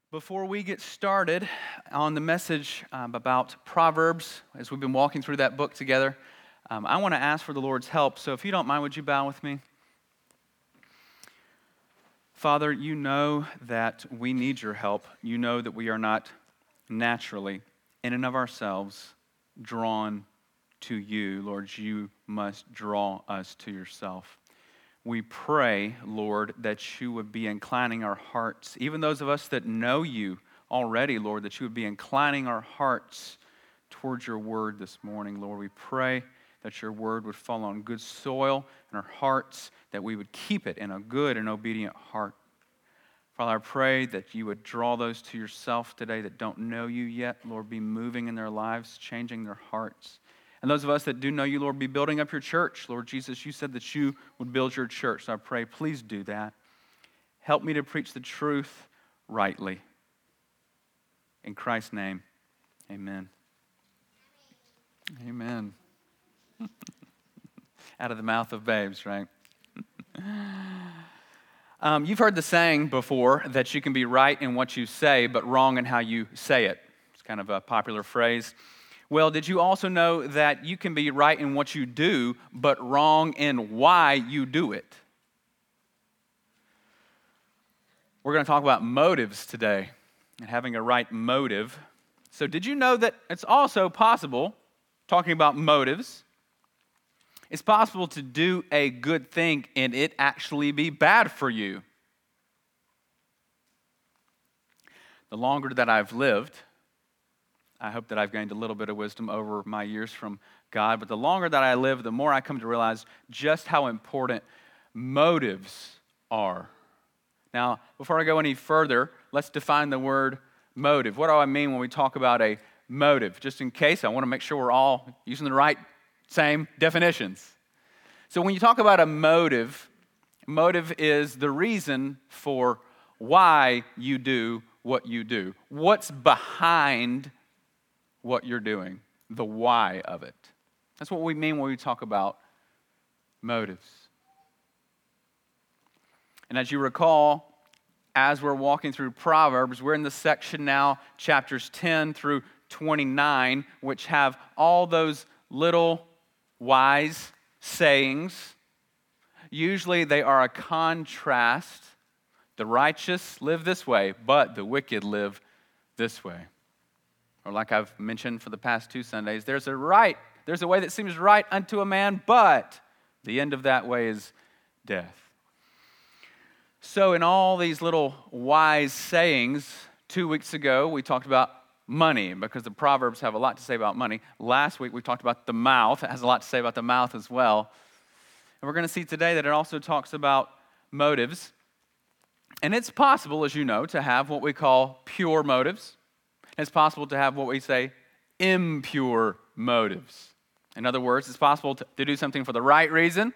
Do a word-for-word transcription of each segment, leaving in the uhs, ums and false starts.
Before we get started on the message um, about Proverbs, as we've been walking through that book together, um, I want to ask for the Lord's help. So if you don't mind, would you bow with me? Father, you know that we need your help. You know that we are not naturally, in and of ourselves, drawn to you. Lord, you must draw us to yourself. We pray, Lord, that you would be inclining our hearts, even those of us that know you already, Lord, that you would be inclining our hearts towards your word this morning, Lord. We pray that your word would fall on good soil in our hearts, that we would keep it in a good and obedient heart. Father, I pray that you would draw those to yourself today that don't know you yet, Lord, be moving in their lives, changing their hearts. And those of us that do know you, Lord, be building up your church. Lord Jesus, you said that you would build your church. So I pray, please do that. Help me to preach the truth rightly. In Christ's name, amen. Amen. Out of the mouth of babes, right? um, you've heard the saying before that you can be right in what you say, but wrong in how you say it. It's kind of a popular phrase. Well, did you also know that you can be right in what you do, but wrong in why you do it? We're going to talk about motives today and having a right motive. So did you know that it's also possible, talking about motives, it's possible to do a good thing and it actually be bad for you? The longer that I've lived, I hope that I've gained a little bit of wisdom over my years from God, but the longer that I live, the more I come to realize just how important motives are. Now, before I go any further, let's define the word motive. What do I mean when we talk about a motive? Just in case, I want to make sure we're all using the right same definitions. So when you talk about a motive, motive is the reason for why you do what you do. What's behind what you're doing, the why of it. That's what we mean when we talk about motives. And as you recall, as we're walking through Proverbs, we're in the section now, chapters ten through twenty-nine, which have all those little wise sayings. Usually they are a contrast. The righteous live this way, but the wicked live this way. Or like I've mentioned for the past two Sundays, there's a right, there's a way that seems right unto a man, but the end of that way is death. So in all these little wise sayings, two weeks ago we talked about money, because the Proverbs have a lot to say about money. Last week we talked about the mouth. It has a lot to say about the mouth as well. And we're going to see today that it also talks about motives. And it's possible, as you know, to have what we call pure motives. It's possible to have what we say impure motives. In other words, it's possible to, to do something for the right reason.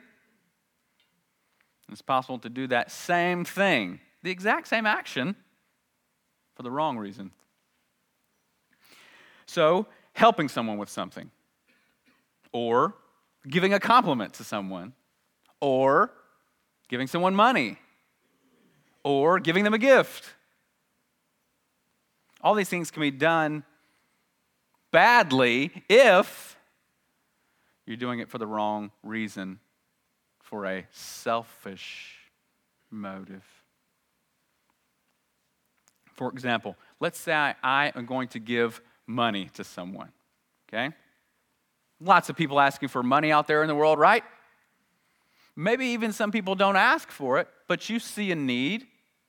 It's possible to do that same thing, the exact same action, for the wrong reason. So, helping someone with something, or giving a compliment to someone, or giving someone money, or giving them a gift. All these things can be done badly if you're doing it for the wrong reason, for a selfish motive. For example, let's say I, I am going to give money to someone, okay? Lots of people asking for money out there in the world, right? Maybe even some people don't ask for it, but you see a need.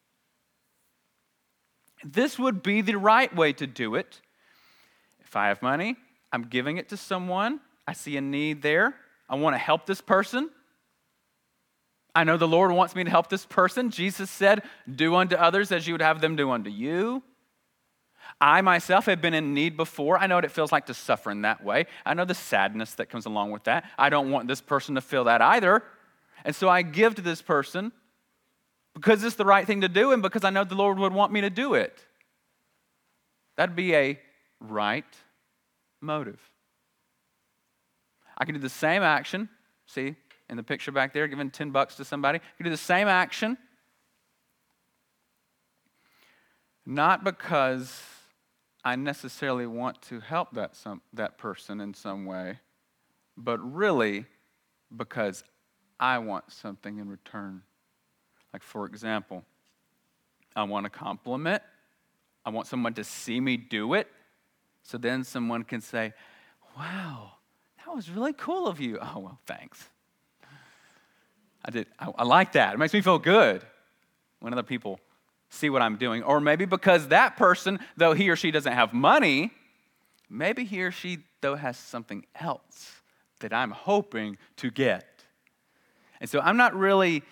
This would be the right way to do it. If I have money, I'm giving it to someone. I see a need there. I want to help this person. I know the Lord wants me to help this person. Jesus said, do unto others as you would have them do unto you. I myself have been in need before. I know what it feels like to suffer in that way. I know the sadness that comes along with that. I don't want this person to feel that either. And so I give to this person because it's the right thing to do and because I know the Lord would want me to do it. That'd be a right motive. I can do the same action. See, in the picture back there, giving ten bucks to somebody. I can do the same action Not because I necessarily want to help that some that person in some way, but really because I want something in return. Like, for example, I want a compliment. I want someone to see me do it, so then someone can say, wow, that was really cool of you. Oh, well, thanks. I did. I, I like that. It makes me feel good when other people see what I'm doing. Or maybe because that person, though he or she doesn't have money, maybe he or she, though, has something else that I'm hoping to get. And so I'm not really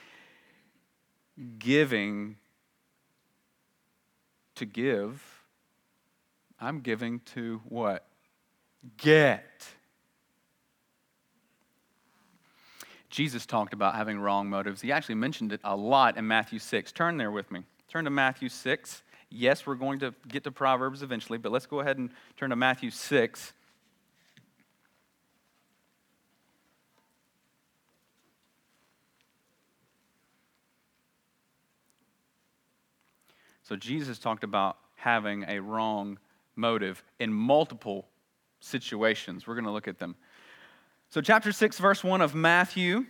giving to give. I'm giving to what? Get. Jesus talked about having wrong motives. He actually mentioned it a lot in Matthew six. Turn there with me. Turn to Matthew six. Yes, we're going to get to Proverbs eventually, but let's go ahead and turn to Matthew six. So Jesus talked about having a wrong motive in multiple situations. We're going to look at them. So chapter six, verse one of Matthew,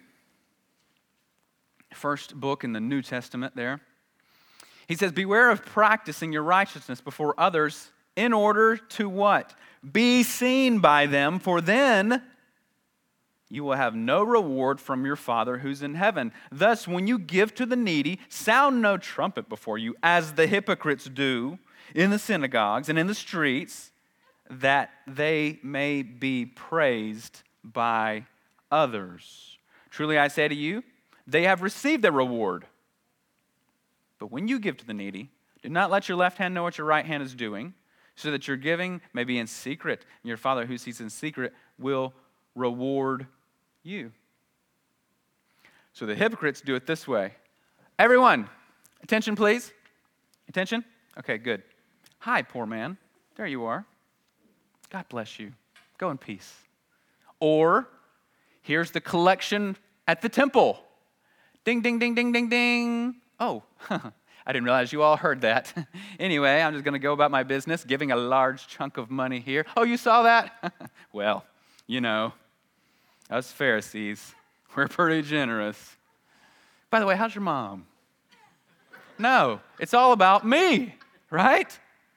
first book in the New Testament there. He says, beware of practicing your righteousness before others in order to what? Be seen by them, for then you will have no reward from your Father who's in heaven. Thus, when you give to the needy, sound no trumpet before you, as the hypocrites do in the synagogues and in the streets, that they may be praised by others. Truly I say to you, they have received their reward. But when you give to the needy, do not let your left hand know what your right hand is doing, so that your giving may be in secret, and your Father who sees in secret will reward you. So the hypocrites do it this way. Everyone, attention please. Attention? Okay, good. Hi, poor man. There you are. God bless you. Go in peace. Or, here's the collection at the temple. Ding, ding, ding, ding, ding, ding. Oh, I didn't realize you all heard that. Anyway, I'm just going to go about my business, giving a large chunk of money here. Oh, you saw that? Well, you know, us Pharisees, we're pretty generous. By the way, how's your mom? No, it's all about me, right?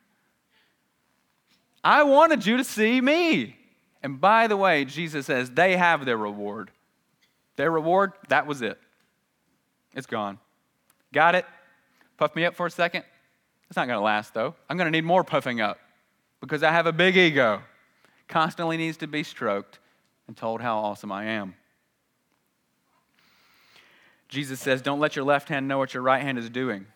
I wanted you to see me. And by the way, Jesus says they have their reward. Their reward, that was it. It's gone. Got it? Puff me up for a second? It's not going to last, though. I'm going to need more puffing up because I have a big ego. Constantly needs to be stroked and told how awesome I am. Jesus says, don't let your left hand know what your right hand is doing.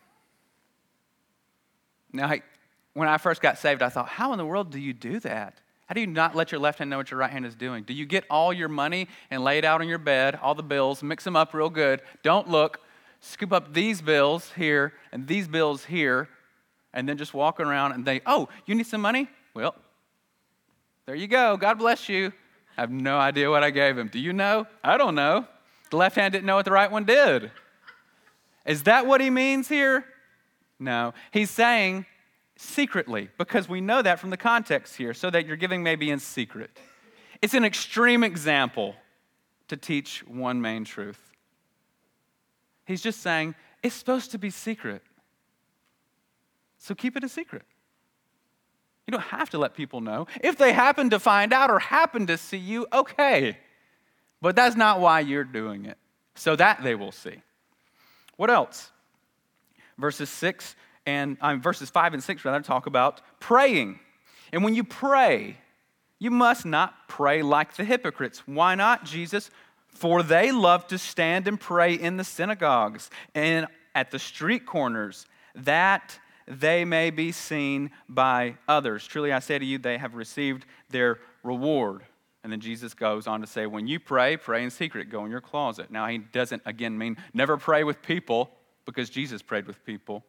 Now, when I first got saved, I thought, how in the world do you do that? How do you not let your left hand know what your right hand is doing? Do you get all your money and lay it out on your bed, all the bills, mix them up real good, don't look, scoop up these bills here and these bills here, and then just walk around and think, oh, you need some money? Well, there you go. God bless you. I have no idea what I gave him. Do you know? I don't know. The left hand didn't know what the right one did. Is that what he means here? No. He's saying secretly, because we know that from the context here, so that your giving may be in secret. It's an extreme example to teach one main truth. He's just saying, it's supposed to be secret. So keep it a secret. You don't have to let people know. If they happen to find out or happen to see you, okay. But that's not why you're doing it, so that they will see. What else? Verses six and um, verses five and six rather talk about praying. And when you pray, you must not pray like the hypocrites. Why not, Jesus? For they love to stand and pray in the synagogues and at the street corners, that they may be seen by others. Truly I say to you, they have received their reward. And then Jesus goes on to say, when you pray, pray in secret, go in your closet. Now he doesn't, again, mean never pray with people, because Jesus prayed with people.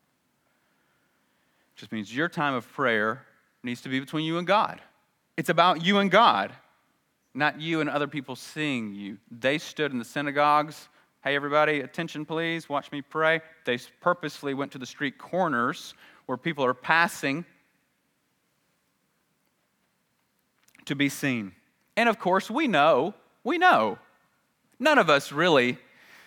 It just means your time of prayer needs to be between you and God. It's about you and God, not you and other people seeing you. They stood in the synagogues. Hey, everybody, attention, please. Watch me pray. They purposely went to the street corners where people are passing to be seen. And of course, we know, we know, none of us really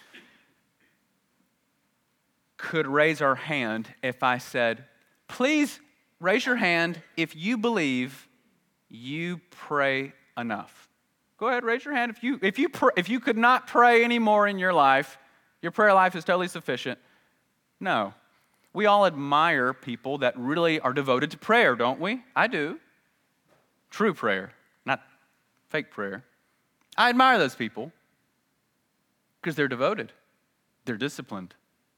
could raise our hand if I said, please raise your hand if you believe you pray enough. Go ahead, raise your hand. If you if you pr- if you could not pray anymore in your life, your prayer life is totally sufficient. No. We all admire people that really are devoted to prayer, don't we? I do. True prayer, not fake prayer. I admire those people because they're devoted. They're disciplined.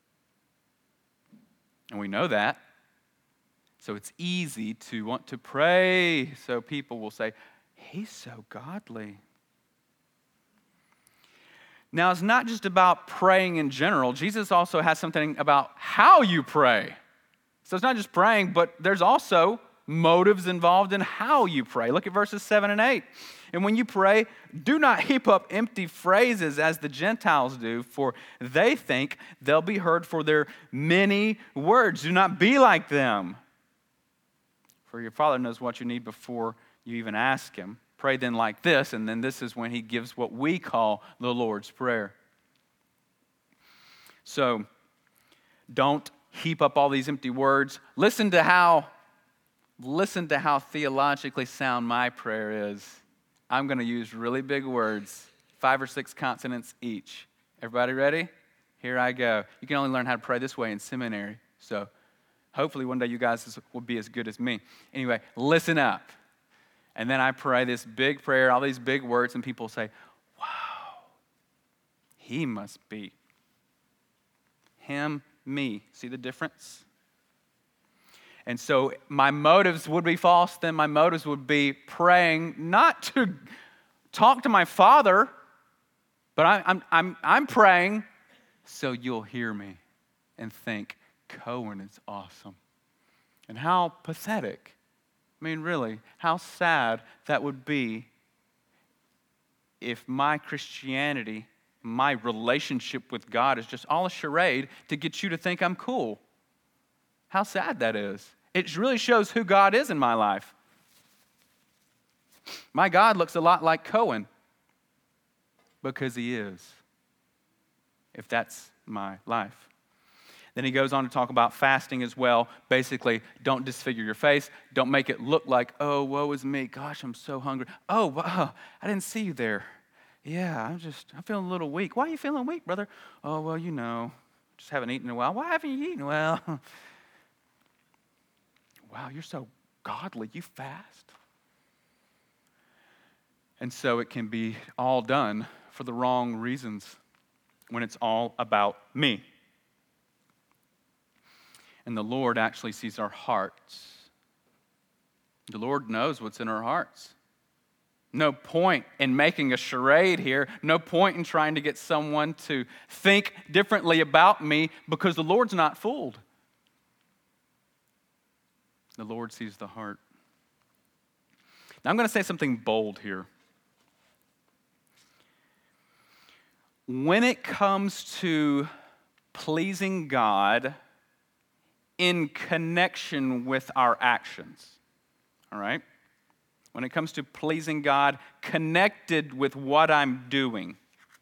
And we know that. So it's easy to want to pray. So people will say, he's so godly. Now, it's not just about praying in general. Jesus also has something about how you pray. So it's not just praying, but there's also motives involved in how you pray. Look at verses seven and eight. And when you pray, do not heap up empty phrases as the Gentiles do, for they think they'll be heard for their many words. Do not be like them. For your Father knows what you need before you even ask him. Pray then like this, and then this is when he gives what we call the Lord's Prayer. So, don't heap up all these empty words. Listen to how, listen to how theologically sound my prayer is. I'm going to use really big words, five or six consonants each. Everybody ready? Here I go. You can only learn how to pray this way in seminary, so hopefully one day you guys will be as good as me. Anyway, listen up. And then I pray this big prayer, all these big words, and people say, wow, he must be. Him, me. See the difference? And so my motives would be false, then my motives would be praying not to talk to my Father, but I, I'm, I'm, I'm praying so you'll hear me and think, Cohen is awesome. And how pathetic. I mean, really, how sad that would be if my Christianity, my relationship with God is just all a charade to get you to think I'm cool. How sad that is. It really shows who God is in my life. My God looks a lot like Cohen because he is, if that's my life. Then he goes on to talk about fasting as well. Basically, don't disfigure your face. Don't make it look like, oh, woe is me. Gosh, I'm so hungry. Oh, wow, I didn't see you there. Yeah, I'm just, I'm feeling a little weak. Why are you feeling weak, brother? Oh, well, you know, just haven't eaten in a while. Why haven't you eaten? Well, wow, you're so godly. You fast. And so it can be all done for the wrong reasons when it's all about me. And the Lord actually sees our hearts. The Lord knows what's in our hearts. No point in making a charade here. No point in trying to get someone to think differently about me because the Lord's not fooled. The Lord sees the heart. Now I'm going to say something bold here. When it comes to pleasing God in connection with our actions, all right? When it comes to pleasing God connected with what I'm doing,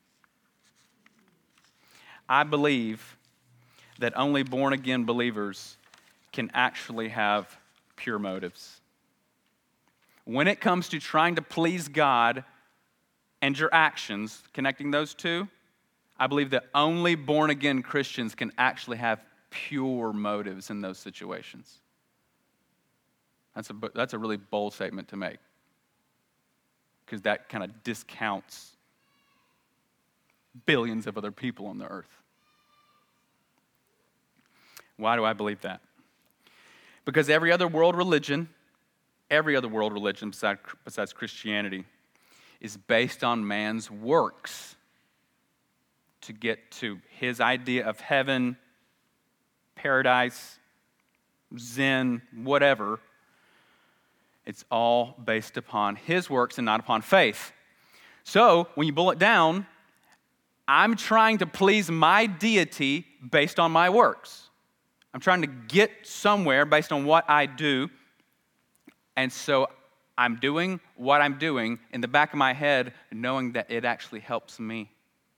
I believe that only born-again believers can actually have pure motives. When it comes to trying to please God and your actions, connecting those two, I believe that only born-again Christians can actually have pure motives in those situations. That's a, that's a really bold statement to make because that kind of discounts billions of other people on the earth. Why do I believe that? Because every other world religion, every other world religion besides, besides Christianity is based on man's works to get to his idea of heaven, paradise, Zen, whatever. It's all based upon his works and not upon faith. So, when you boil it down, I'm trying to please my deity based on my works. I'm trying to get somewhere based on what I do. And so I'm doing what I'm doing in the back of my head, knowing that it actually helps me.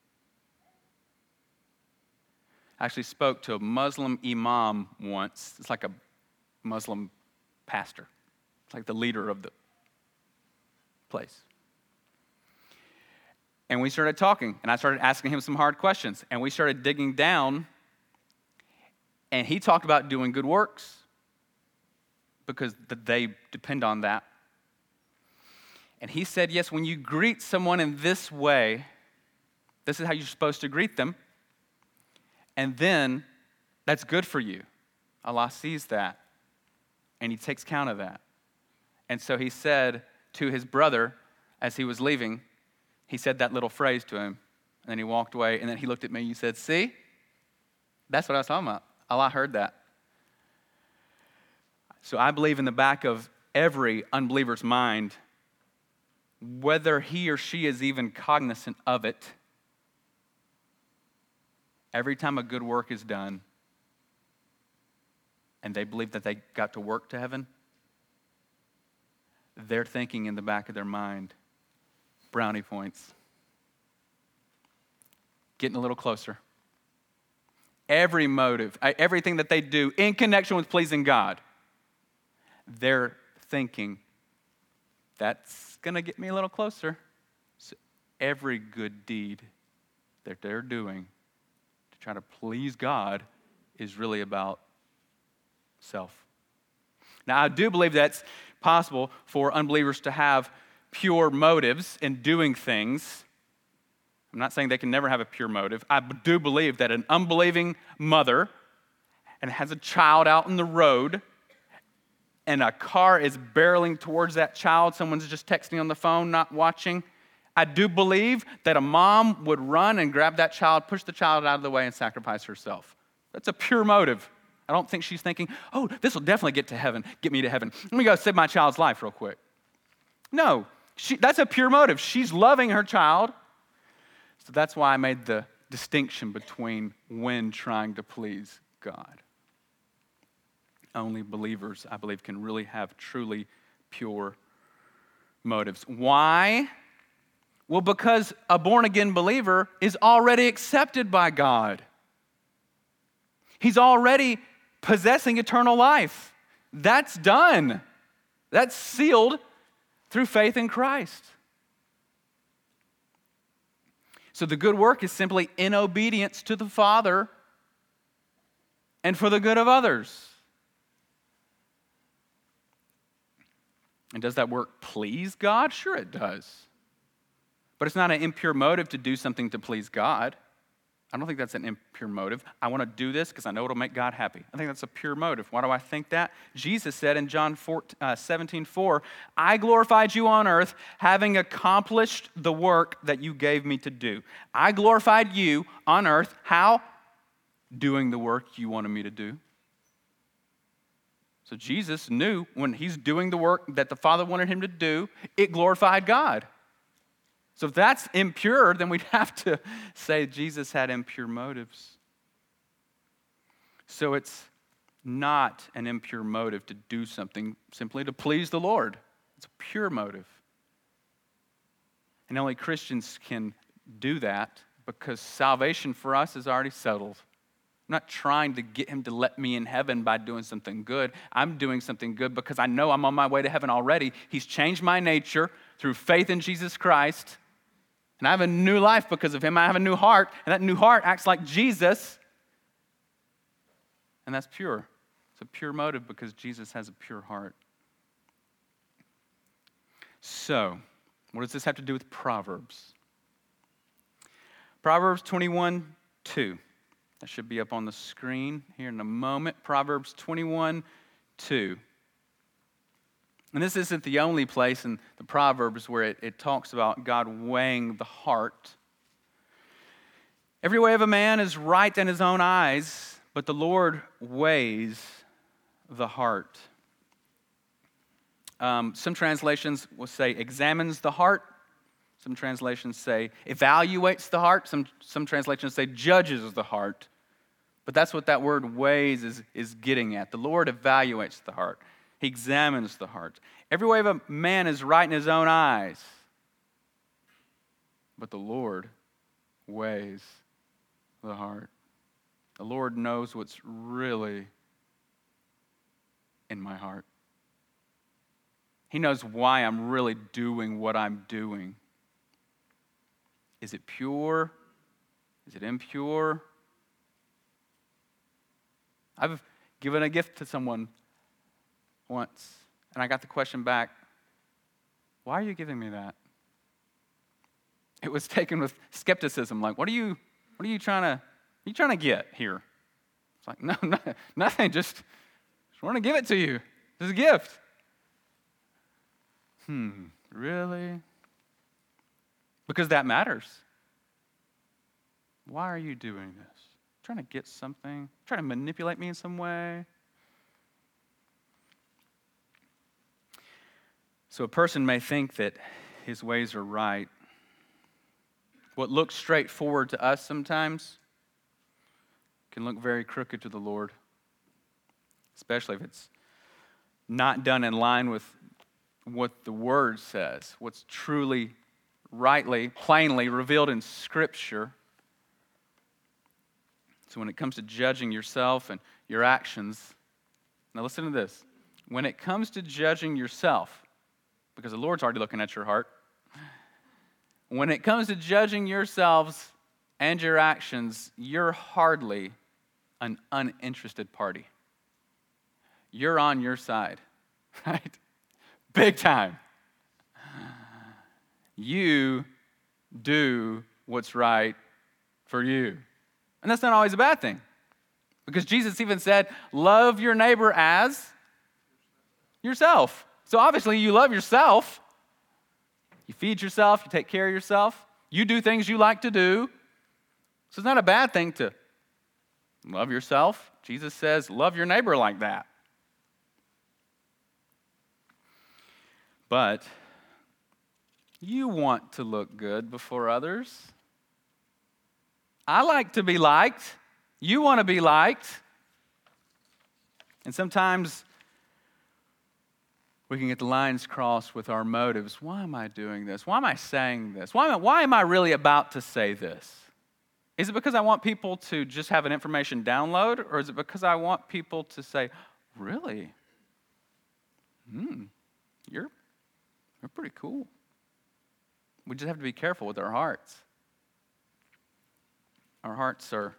I actually spoke to a Muslim imam once. It's like a Muslim pastor. It's like the leader of the place. And we started talking, and I started asking him some hard questions. And we started digging down, and he talked about doing good works because they depend on that. And he said, yes, when you greet someone in this way, this is how you're supposed to greet them. And then that's good for you. Allah sees that, and he takes count of that. And so he said to his brother as he was leaving, he said that little phrase to him, and then he walked away, and then he looked at me and he said, see, that's what I was talking about. Allah heard that. So I believe in the back of every unbeliever's mind, whether he or she is even cognizant of it, every time a good work is done and they believe that they got to work to heaven, they're thinking in the back of their mind, brownie points. Getting a little closer. Every motive, everything that they do in connection with pleasing God, they're thinking, that's going to get me a little closer. So every good deed that they're doing to try to please God is really about self. Now, I do believe that's possible for unbelievers to have pure motives in doing things. I'm not saying they can never have a pure motive. I do believe that an unbelieving mother and has a child out in the road and a car is barreling towards that child, someone's just texting on the phone, not watching, I do believe that a mom would run and grab that child, push the child out of the way, and sacrifice herself. That's a pure motive. I don't think she's thinking, oh, this will definitely get to heaven, get me to heaven. Let me go save my child's life real quick. No, she, that's a pure motive. She's loving her child. So that's why I made the distinction between when trying to please God. Only believers, I believe, can really have truly pure motives. Why? Well, because a born-again believer is already accepted by God. He's already possessing eternal life. That's done. That's sealed through faith in Christ. So the good work is simply in obedience to the Father and for the good of others. And does that work please God? Sure it does. But it's not an impure motive to do something to please God. I don't think that's an impure motive. I want to do this because I know it'll make God happy. I think that's a pure motive. Why do I think that? Jesus said in John seventeen four, I glorified you on earth, having accomplished the work that you gave me to do. I glorified you on earth. How? Doing the work you wanted me to do. So Jesus knew when he's doing the work that the Father wanted him to do, it glorified God. So if that's impure, then we'd have to say Jesus had impure motives. So it's not an impure motive to do something simply to please the Lord. It's a pure motive. And only Christians can do that because salvation for us is already settled. I'm not trying to get him to let me in heaven by doing something good. I'm doing something good because I know I'm on my way to heaven already. He's changed my nature through faith in Jesus Christ. And I have a new life because of him. I have a new heart, and that new heart acts like Jesus. And that's pure. It's a pure motive because Jesus has a pure heart. So, what does this have to do with Proverbs? Proverbs twenty-one two. That should be up on the screen here in a moment. Proverbs twenty-one two. And this isn't the only place in the Proverbs where it, it talks about God weighing the heart. Every way of a man is right in his own eyes, but the Lord weighs the heart. Um, some translations will say examines the heart. Some translations say evaluates the heart. Some, some translations say judges the heart. But that's what that word weighs is, is getting at. The Lord evaluates the heart. He examines the heart. Every way of a man is right in his own eyes. But the Lord weighs the heart. The Lord knows what's really in my heart. He knows why I'm really doing what I'm doing. Is it pure? Is it impure? I've given a gift to someone once, and I got the question back, why are you giving me that? It was taken with skepticism, like, what are you, what are you trying to, what are you trying to get here? It's like, no, no nothing, just, just want to give it to you. It's a gift. Hmm, really? Because that matters. Why are you doing this? Trying to get something? Trying to manipulate me in some way? So a person may think that his ways are right. What looks straightforward to us sometimes can look very crooked to the Lord, especially if it's not done in line with what the Word says, what's truly, rightly, plainly revealed in Scripture. So when it comes to judging yourself and your actions, now listen to this. When it comes to judging yourself, because the Lord's already looking at your heart, when it comes to judging yourselves and your actions, you're hardly an uninterested party. You're on your side, right? Big time. You do what's right for you. And that's not always a bad thing. Because Jesus even said, love your neighbor as yourself. So obviously you love yourself. You feed yourself, you take care of yourself. You do things you like to do. So it's not a bad thing to love yourself. Jesus says, love your neighbor like that. But you want to look good before others. I like to be liked. You want to be liked. And sometimes we can get the lines crossed with our motives. Why am I doing this? Why am I saying this? Why am I, why am I really about to say this? Is it because I want people to just have an information download? Or is it because I want people to say, really? Hmm, you're, you're pretty cool. We just have to be careful with our hearts. Our hearts are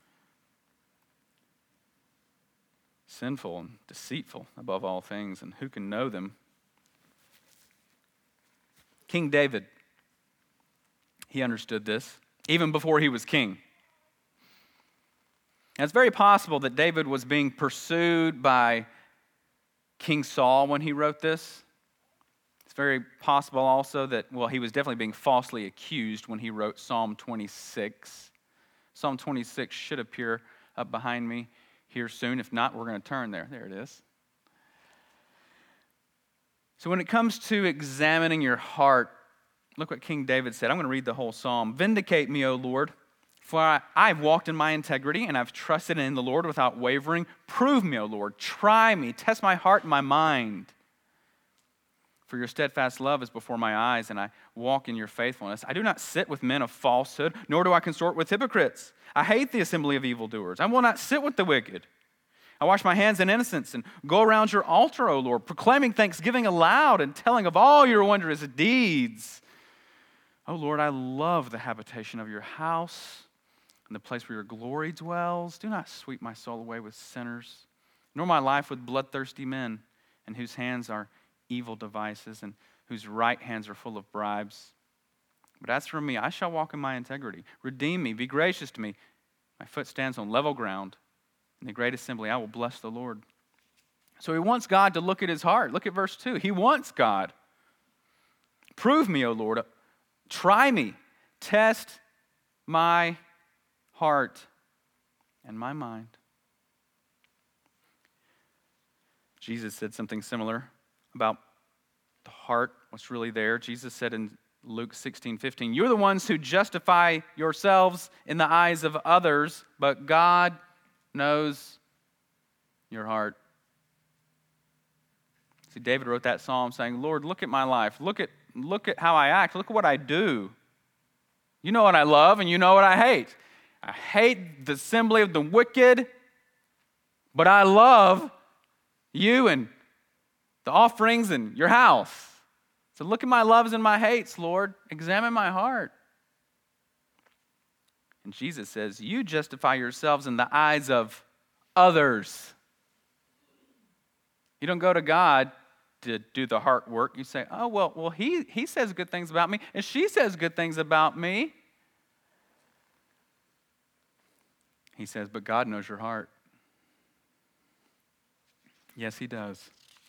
sinful and deceitful above all things, and who can know them? King David, he understood this even before he was king. And it's very possible that David was being pursued by King Saul when he wrote this. It's very possible also that, well, he was definitely being falsely accused when he wrote Psalm twenty-six. Psalm twenty-six should appear up behind me here soon. If not, we're going to turn there. There it is. So when it comes to examining your heart, look what King David said. I'm going to read the whole psalm. Vindicate me, O Lord, for I, I've walked in my integrity and I've trusted in the Lord without wavering. Prove me, O Lord. Try me. Test my heart and my mind. For your steadfast love is before my eyes, and I walk in your faithfulness. I do not sit with men of falsehood, nor do I consort with hypocrites. I hate the assembly of evildoers. I will not sit with the wicked. I wash my hands in innocence and go around your altar, O Lord, proclaiming thanksgiving aloud and telling of all your wondrous deeds. O Lord, I love the habitation of your house and the place where your glory dwells. Do not sweep my soul away with sinners, nor my life with bloodthirsty men, in whose hands are evil devices and whose right hands are full of bribes. But as for me, I shall walk in my integrity. Redeem me, be gracious to me. My foot stands on level ground. In the great assembly, I will bless the Lord. So he wants God to look at his heart. Look at verse two. He wants God. Prove me, O Lord. Try me. Test my heart and my mind. Jesus said something similar about the heart, what's really there. Jesus said in Luke sixteen fifteen, you're the ones who justify yourselves in the eyes of others, but God knows your heart. See, David wrote that psalm saying, Lord, look at my life. Look at, look at how I act. Look at what I do. You know what I love and you know what I hate. I hate the assembly of the wicked, but I love you and the offerings in your house. So look at my loves and my hates, Lord. Examine my heart. And Jesus says, you justify yourselves in the eyes of others. You don't go to God to do the heart work. You say, oh, well, well, he, he says good things about me, and she says good things about me. He says, but God knows your heart. Yes, he does.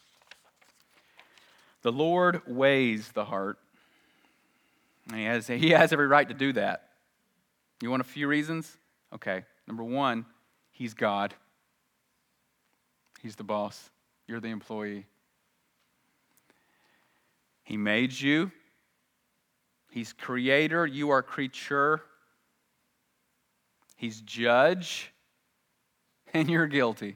The Lord weighs the heart. And he has, he has every right to do that. You want a few reasons? Okay. Number one, he's God. He's the boss. You're the employee. He made you. He's creator. You are creature. He's judge. And you're guilty.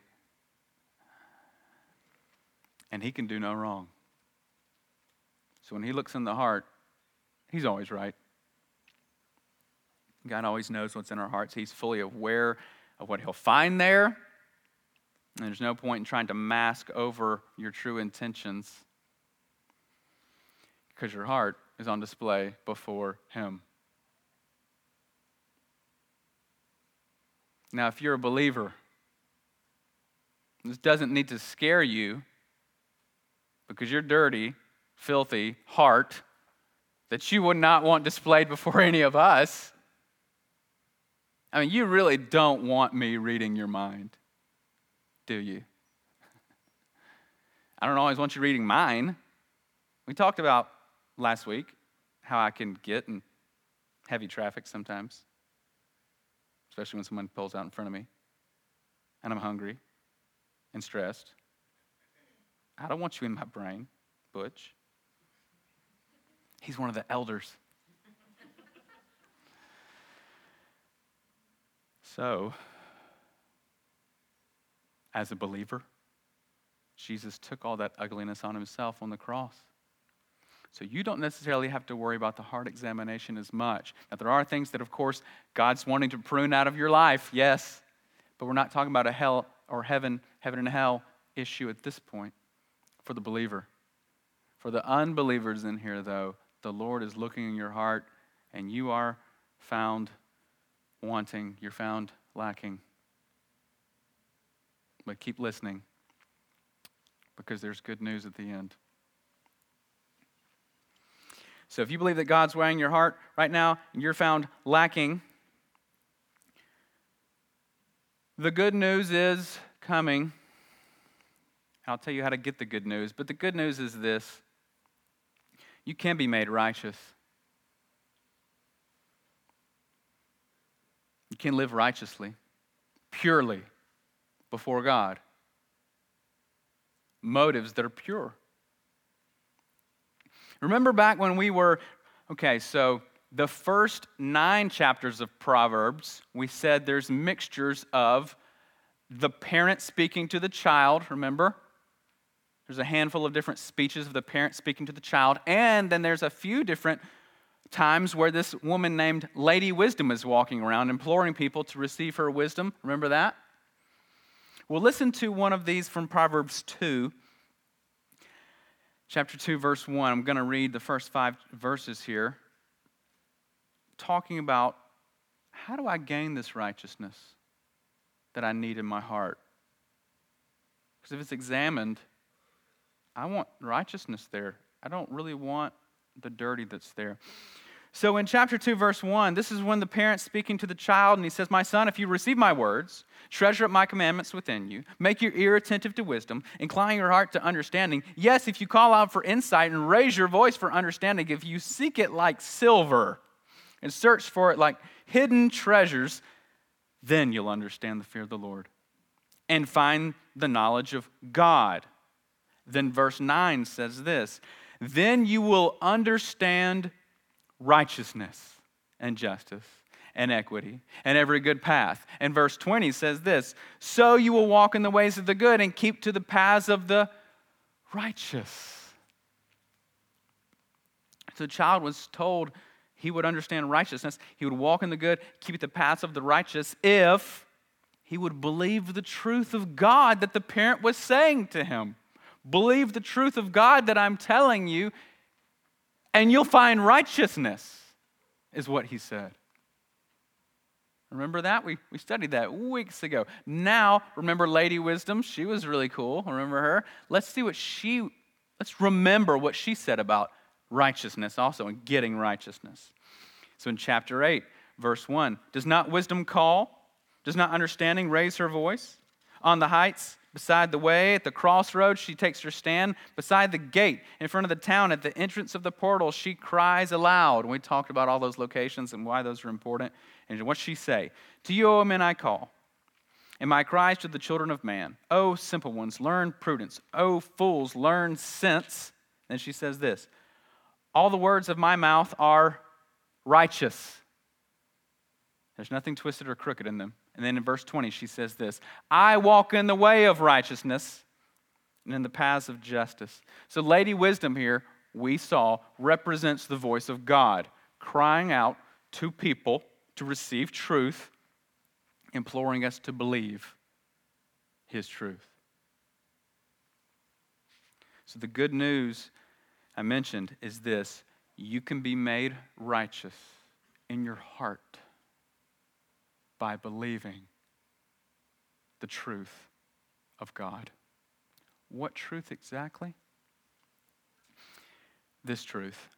And he can do no wrong. So when he looks in the heart, he's always right. God always knows what's in our hearts. He's fully aware of what he'll find there. And there's no point in trying to mask over your true intentions because your heart is on display before him. Now, if you're a believer, this doesn't need to scare you because your dirty, filthy heart that you would not want displayed before any of us. I mean, you really don't want me reading your mind, do you? I don't always want you reading mine. We talked about last week how I can get in heavy traffic sometimes, especially when someone pulls out in front of me and I'm hungry and stressed. I don't want you in my brain, Butch. He's one of the elders. So, as a believer, Jesus took all that ugliness on himself on the cross. So you don't necessarily have to worry about the heart examination as much. Now, there are things that, of course, God's wanting to prune out of your life, yes, but we're not talking about a hell or heaven, heaven and hell issue at this point for the believer. For the unbelievers in here, though, the Lord is looking in your heart, and you are found wanting, you're found lacking. But keep listening, because there's good news at the end. So if you believe that God's weighing your heart right now, and you're found lacking, the good news is coming. I'll tell you how to get the good news, but the good news is this. You can be made righteous. You can live righteously, purely, before God. Motives that are pure. Remember back when we were, okay, so the first nine chapters of Proverbs, we said there's mixtures of the parent speaking to the child, remember? There's a handful of different speeches of the parent speaking to the child, and then there's a few different times where this woman named Lady Wisdom is walking around imploring people to receive her wisdom. Remember that? Well, listen to one of these from Proverbs two. Chapter two, verse one. I'm going to read the first five verses here, talking about how do I gain this righteousness that I need in my heart? Because if it's examined, I want righteousness there. I don't really want the dirty that's there. So in chapter two, verse one, this is when the parent's speaking to the child, and he says, "My son, if you receive my words, treasure up my commandments within you, make your ear attentive to wisdom, incline your heart to understanding. Yes, if you call out for insight and raise your voice for understanding, if you seek it like silver and search for it like hidden treasures, then you'll understand the fear of the Lord and find the knowledge of God." Then verse nine says this, "Then you will understand righteousness and justice and equity and every good path. And verse twenty says this, so you will walk in the ways of the good and keep to the paths of the righteous. So the child was told he would understand righteousness. He would walk in the good, keep the paths of the righteous if he would believe the truth of God that the parent was saying to him. Believe the truth of God that I'm telling you, and you'll find righteousness, is what he said. Remember that? We, we studied that weeks ago. Now, remember Lady Wisdom? She was really cool. Remember her? Let's see what she, let's remember what she said about righteousness also and getting righteousness. So in chapter eight, verse one, does not wisdom call? Does not understanding raise her voice? On the heights, beside the way, at the crossroads, she takes her stand. Beside the gate, in front of the town, at the entrance of the portal, she cries aloud. We talked about all those locations and why those are important. And what's she say? To you, O men, I call. And my cries to the children of man. O simple ones, learn prudence. O fools, learn sense. Then she says this, all the words of my mouth are righteous. There's nothing twisted or crooked in them. And then in verse twenty, she says this, I walk in the way of righteousness and in the paths of justice. So Lady Wisdom here, we saw, represents the voice of God, crying out to people to receive truth, imploring us to believe His truth. So the good news I mentioned is this, you can be made righteous in your heart by believing the truth of God. What truth exactly? This truth.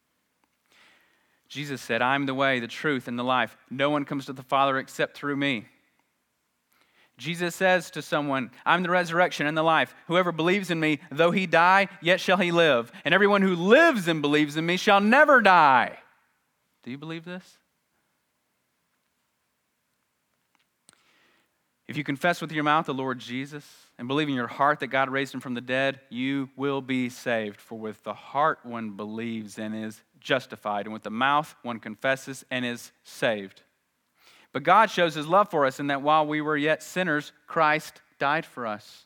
Jesus said, I'm the way, the truth, and the life. No one comes to the Father except through me. Jesus says to someone, I'm the resurrection and the life. Whoever believes in me, though he die, yet shall he live. And everyone who lives and believes in me shall never die. Do you believe this? If you confess with your mouth the Lord Jesus and believe in your heart that God raised him from the dead, you will be saved. For with the heart one believes and is justified, and with the mouth one confesses and is saved. But God shows his love for us in that while we were yet sinners, Christ died for us.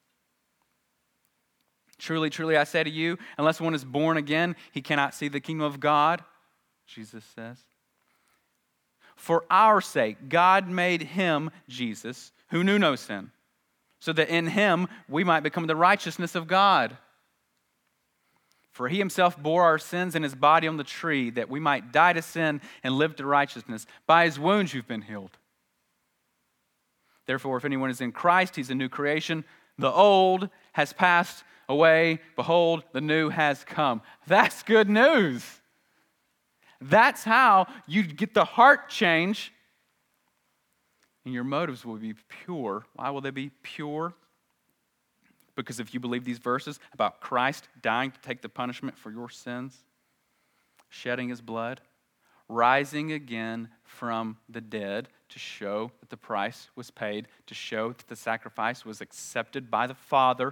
Truly, truly, I say to you, unless one is born again, he cannot see the kingdom of God, Jesus says. For our sake, God made him, Jesus, who knew no sin, so that in him we might become the righteousness of God. For he himself bore our sins in his body on the tree, that we might die to sin and live to righteousness. By his wounds you've been healed. Therefore, if anyone is in Christ, he's a new creation. The old has passed away. Behold, the new has come. That's good news. That's how you get the heart change, and your motives will be pure. Why will they be pure? Because if you believe these verses about Christ dying to take the punishment for your sins, shedding his blood, rising again from the dead to show that the price was paid, to show that the sacrifice was accepted by the Father,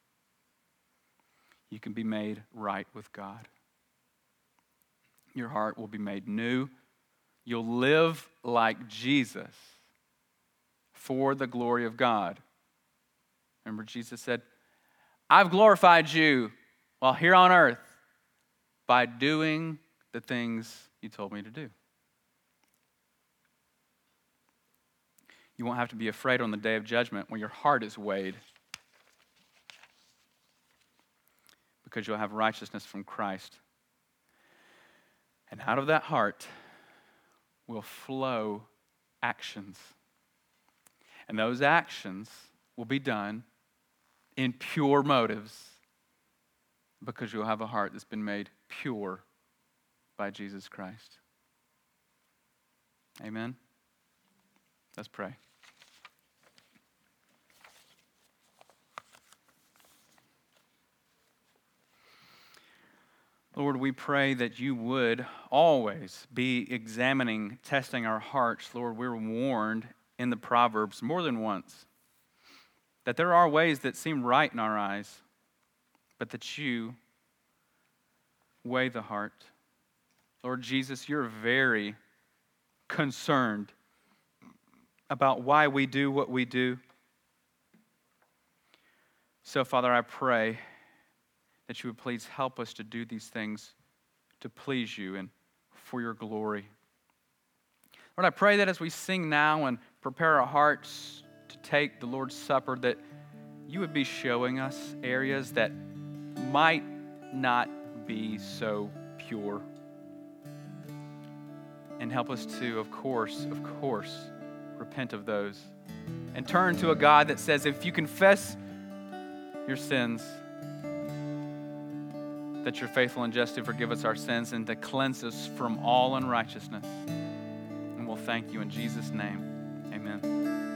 you can be made right with God. Your heart will be made new. You'll live like Jesus for the glory of God. Remember, Jesus said, I've glorified you while here on earth by doing the things you told me to do. You won't have to be afraid on the day of judgment when your heart is weighed, because you'll have righteousness from Christ. And out of that heart will flow actions. And those actions will be done in pure motives, because you'll have a heart that's been made pure by Jesus Christ. Amen? Let's pray. Lord, we pray that you would always be examining, testing our hearts. Lord, we're warned in the Proverbs more than once that there are ways that seem right in our eyes, but that you weigh the heart. Lord Jesus, you're very concerned about why we do what we do. So, Father, I pray that you would please help us to do these things to please you and for your glory. Lord, I pray that as we sing now and prepare our hearts to take the Lord's Supper, that you would be showing us areas that might not be so pure. And help us to, of course, of course, repent of those and turn to a God that says, if you confess your sins, that you're faithful and just to forgive us our sins and to cleanse us from all unrighteousness. And we'll thank you in Jesus' name. Amen.